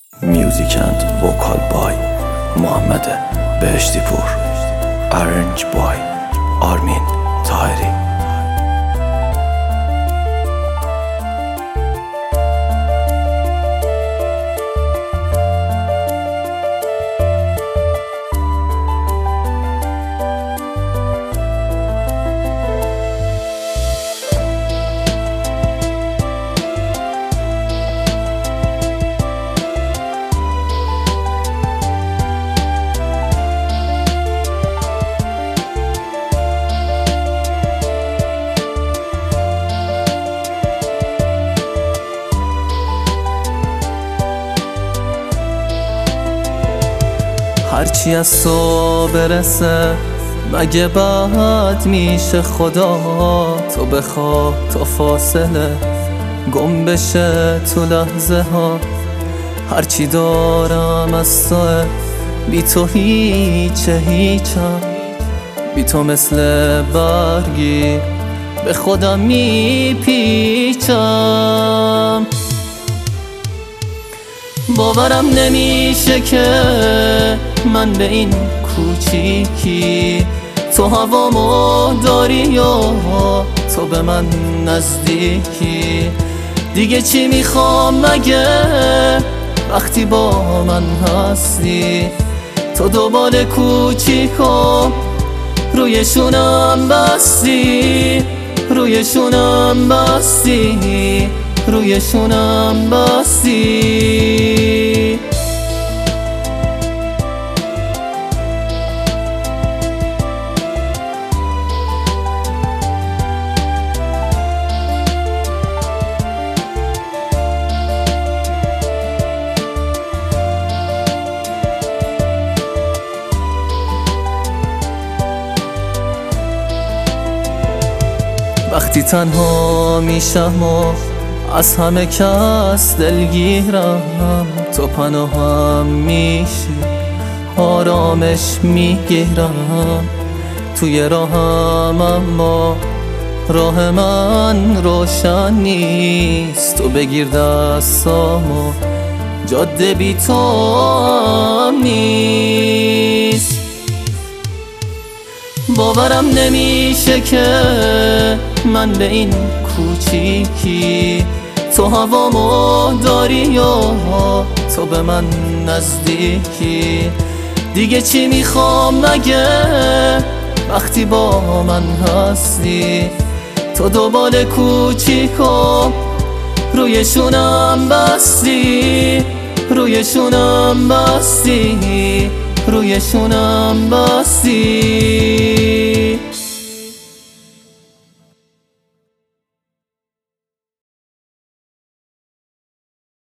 Music and vocal by محمد بهشتی پور. Arrange by آرمین طاهری. هرچی از تو برسه مگه بد میشه؟ خدا تو بخوا تا فاصله گم بشه تو لحظه ها. هرچی دارم از توه، بی تو هیچم، بی تو مثل برگی به خودم میپیچم. باورم نمیشه که من به این کوچیکی تو هوامو داری یا تو به من نزدیکی. دیگه چی میخوام مگه وقتی با من هستی؟ تو دوباره کوچیکم رویشونم بستی، رویشونم بستی، رویشونم بستی. وقتی تنها میشم و از همه کس دلگیرم، تو پناهم میشی، آرامش میگیرم. توی راهم اما راه من روشن نیست. تو بگیر دستامو، جاده بی تو نیست. باورم نمیشه که من به این کوچیکی تو هوامو داری یا تو به من نزدیکی. دیگه چی میخوام مگه وقتی با من هستی؟ تو دوباره کوچیکم رویشونم بستی، رویشونم بستی، رویشونم بستی.